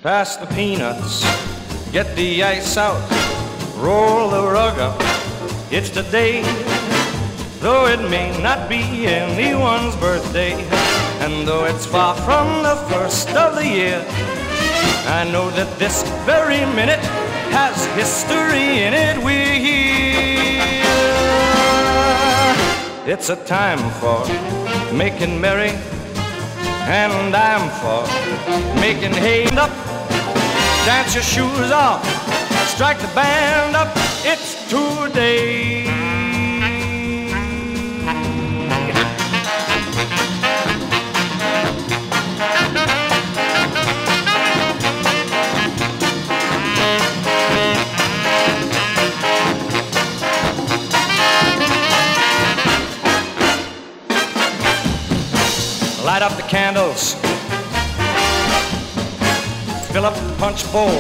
Pass the peanuts, get the ice out, roll the rug up, it's the day. Though it may not be anyone's birthday, and though it's far from the first of the year, I know that this very minute has history in it. We're here. It's a time for making merry, and I'm for making hay up. Dance your shoes off, strike the band up, it's today. Light up the candles, fill up the punch bowl,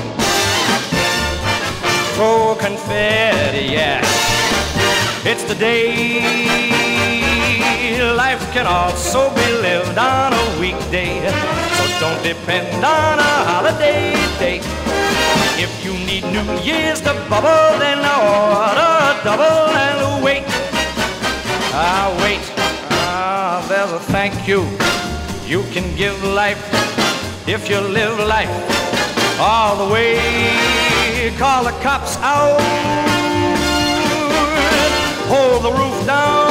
throw confetti, yeah. It's the day. Life can also be lived on a weekday, so don't depend on a holiday date. If you need New Year's to bubble, then order a double and wait. Wait. There's a thank you you can give life if you live life all the way. Call the cops out, hold the roof down.